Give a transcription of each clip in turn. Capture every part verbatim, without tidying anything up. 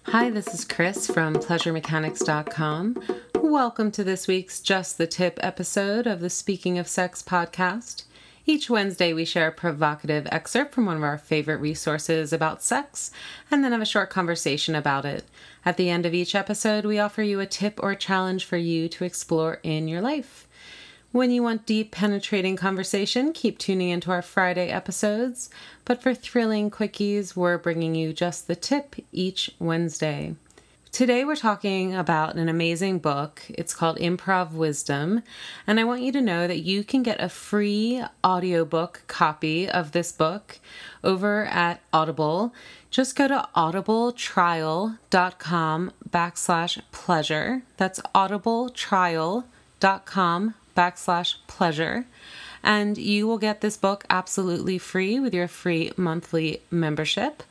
Hi, this is Chris from pleasure mechanics dot com. Welcome to this week's Just the Tip episode of the Speaking of Sex podcast. Each Wednesday, we share a provocative excerpt from one of our favorite resources about sex, and then have a short conversation about it. At the end of each episode, we offer you a tip or challenge for you to explore in your life. When you want deep, penetrating conversation, keep tuning into our Friday episodes. But for thrilling quickies, we're bringing you Just the Tip each Wednesday. Today we're talking about an amazing book. It's called Improv Wisdom, and I want you to know that you can get a free audiobook copy of this book over at Audible. Just go to audibletrial.com backslash pleasure. That's audibletrial.com backslash pleasure. And you will get this book absolutely free with your free monthly membership.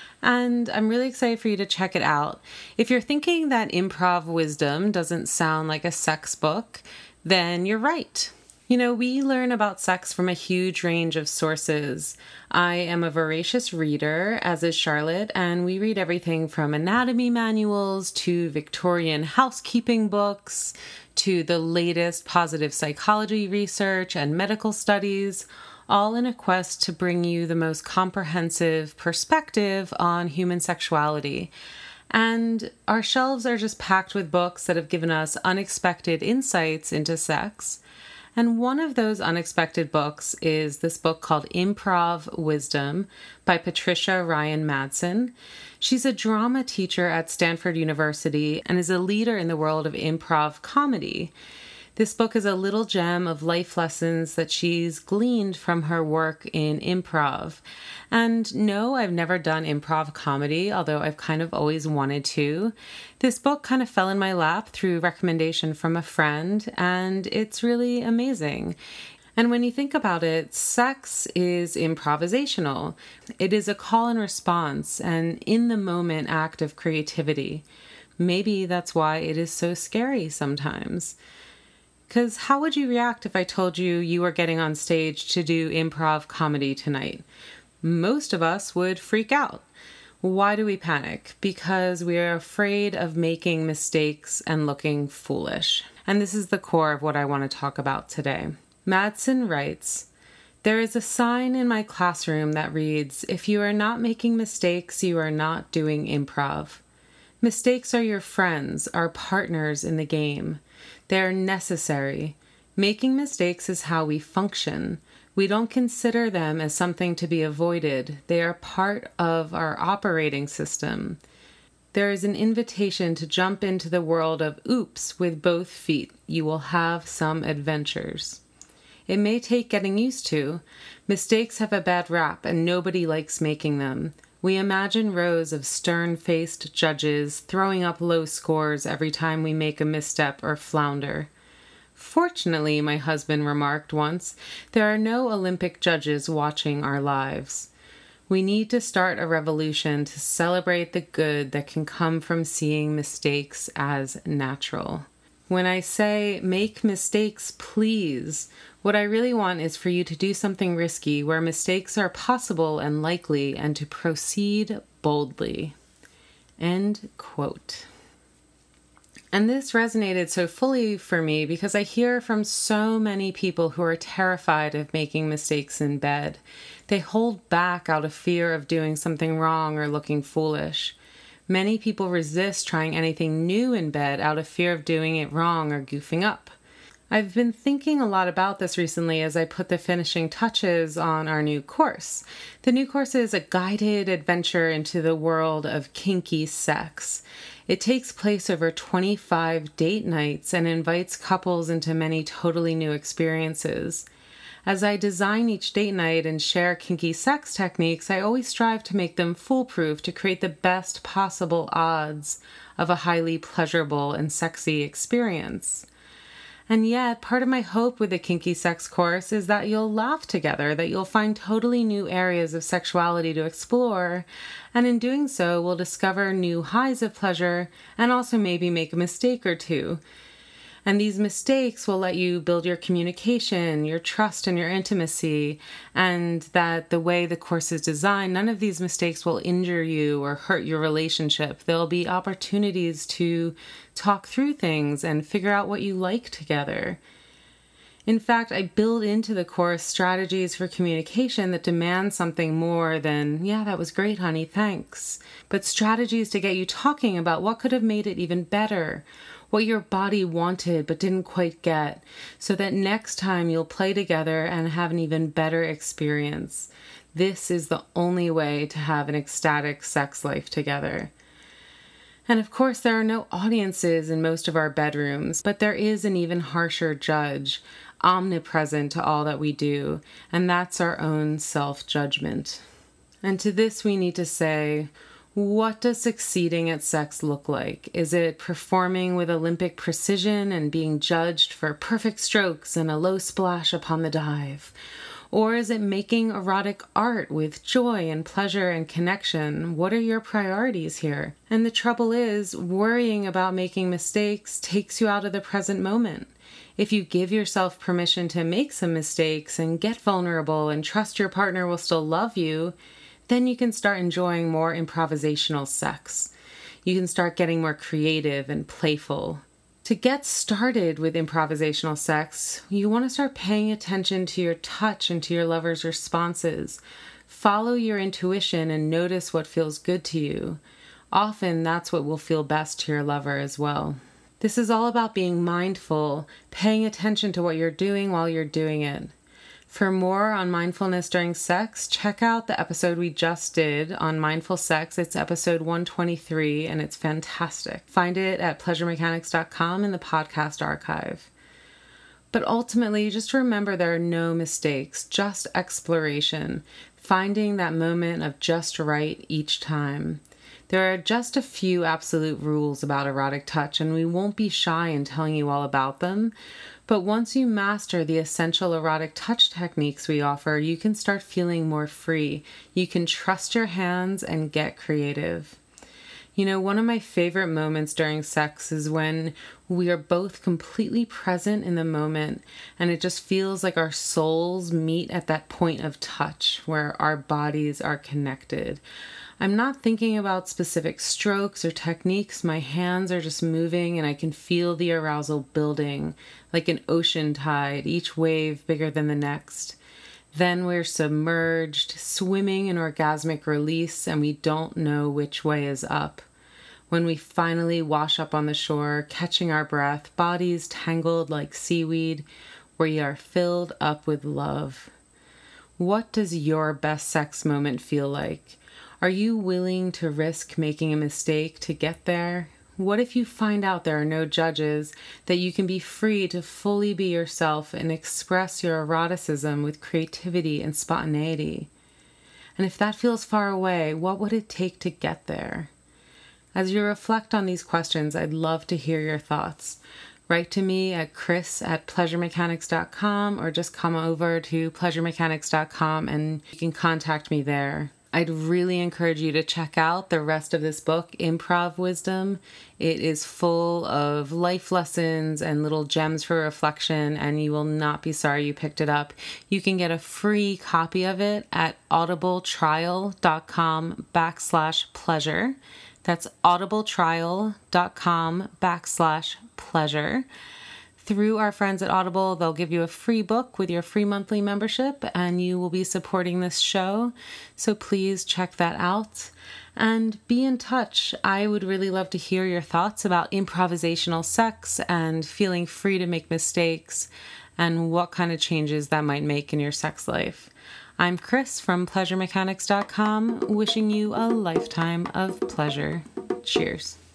And I'm really excited for you to check it out. If you're thinking that Improv Wisdom doesn't sound like a sex book, then you're right. You know, we learn about sex from a huge range of sources. I am a voracious reader, as is Charlotte, and we read everything from anatomy manuals to Victorian housekeeping books to the latest positive psychology research and medical studies, all in a quest to bring you the most comprehensive perspective on human sexuality. And our shelves are just packed with books that have given us unexpected insights into sex. And one of those unexpected books is this book called Improv Wisdom by Patricia Ryan Madsen. She's a drama teacher at Stanford University and is a leader in the world of improv comedy. This book is a little gem of life lessons that she's gleaned from her work in improv. And no, I've never done improv comedy, although I've kind of always wanted to. This book kind of fell in my lap through recommendation from a friend, and it's really amazing. And when you think about it, sex is improvisational. It is a call and response, an in-the-moment act of creativity. Maybe that's why it is so scary sometimes. Because how would you react if I told you you were getting on stage to do improv comedy tonight? Most of us would freak out. Why do we panic? Because we are afraid of making mistakes and looking foolish. And this is the core of what I want to talk about today. Madsen writes, "There is a sign in my classroom that reads, if you are not making mistakes, you are not doing improv. Mistakes are your friends, our partners in the game. They're necessary. Making mistakes is how we function. We don't consider them as something to be avoided. They are part of our operating system. There is an invitation to jump into the world of oops with both feet. You will have some adventures. It may take getting used to. Mistakes have a bad rap, and nobody likes making them. We imagine rows of stern-faced judges throwing up low scores every time we make a misstep or flounder. Fortunately, my husband remarked once, there are no Olympic judges watching our lives. We need to start a revolution to celebrate the good that can come from seeing mistakes as natural. When I say make mistakes, please, what I really want is for you to do something risky where mistakes are possible and likely and to proceed boldly." End quote. And this resonated so fully for me because I hear from so many people who are terrified of making mistakes in bed. They hold back out of fear of doing something wrong or looking foolish. Many people resist trying anything new in bed out of fear of doing it wrong or goofing up. I've been thinking a lot about this recently as I put the finishing touches on our new course. The new course is a guided adventure into the world of kinky sex. It takes place over twenty-five date nights and invites couples into many totally new experiences. As I design each date night and share kinky sex techniques, I always strive to make them foolproof to create the best possible odds of a highly pleasurable and sexy experience. And yet, part of my hope with the Kinky Sex course is that you'll laugh together, that you'll find totally new areas of sexuality to explore, and in doing so, we'll discover new highs of pleasure and also maybe make a mistake or two. And these mistakes will let you build your communication, your trust, and your intimacy. And that the way the course is designed, none of these mistakes will injure you or hurt your relationship. There'll be opportunities to talk through things and figure out what you like together. In fact, I build into the course strategies for communication that demand something more than, yeah, that was great, honey, thanks. But strategies to get you talking about what could have made it even better, what your body wanted but didn't quite get, so that next time you'll play together and have an even better experience. This is the only way to have an ecstatic sex life together. And of course, there are no audiences in most of our bedrooms, but there is an even harsher judge, omnipresent to all that we do, and that's our own self-judgment. And to this we need to say, what does succeeding at sex look like? Is it performing with Olympic precision and being judged for perfect strokes and a low splash upon the dive? Or is it making erotic art with joy and pleasure and connection? What are your priorities here? And the trouble is, worrying about making mistakes takes you out of the present moment. If you give yourself permission to make some mistakes and get vulnerable and trust your partner will still love you, then you can start enjoying more improvisational sex. You can start getting more creative and playful. To get started with improvisational sex, you want to start paying attention to your touch and to your lover's responses. Follow your intuition and notice what feels good to you. Often that's what will feel best to your lover as well. This is all about being mindful, paying attention to what you're doing while you're doing it. For more on mindfulness during sex, check out the episode we just did on mindful sex. It's episode one twenty-three, and it's fantastic. Find it at pleasure mechanics dot com in the podcast archive. But ultimately, just remember there are no mistakes, just exploration, finding that moment of just right each time. There are just a few absolute rules about erotic touch, and we won't be shy in telling you all about them. But once you master the essential erotic touch techniques we offer, you can start feeling more free. You can trust your hands and get creative. You know, one of my favorite moments during sex is when we are both completely present in the moment, and it just feels like our souls meet at that point of touch where our bodies are connected. I'm not thinking about specific strokes or techniques. My hands are just moving and I can feel the arousal building like an ocean tide, each wave bigger than the next. Then we're submerged, swimming in orgasmic release, and we don't know which way is up. When we finally wash up on the shore, catching our breath, bodies tangled like seaweed, we are filled up with love. What does your best sex moment feel like? Are you willing to risk making a mistake to get there? What if you find out there are no judges, that you can be free to fully be yourself and express your eroticism with creativity and spontaneity? And if that feels far away, what would it take to get there? As you reflect on these questions, I'd love to hear your thoughts. Write to me at chris at pleasure mechanics dot com or just come over to pleasure mechanics dot com and you can contact me there. I'd really encourage you to check out the rest of this book, Improv Wisdom. It is full of life lessons and little gems for reflection, and you will not be sorry you picked it up. You can get a free copy of it at audibletrial.com backslash pleasure. That's audibletrial.com backslash pleasure. Through our friends at Audible, they'll give you a free book with your free monthly membership, and you will be supporting this show. So please check that out and be in touch. I would really love to hear your thoughts about improvisational sex and feeling free to make mistakes and what kind of changes that might make in your sex life. I'm Chris from pleasure mechanics dot com, wishing you a lifetime of pleasure. Cheers.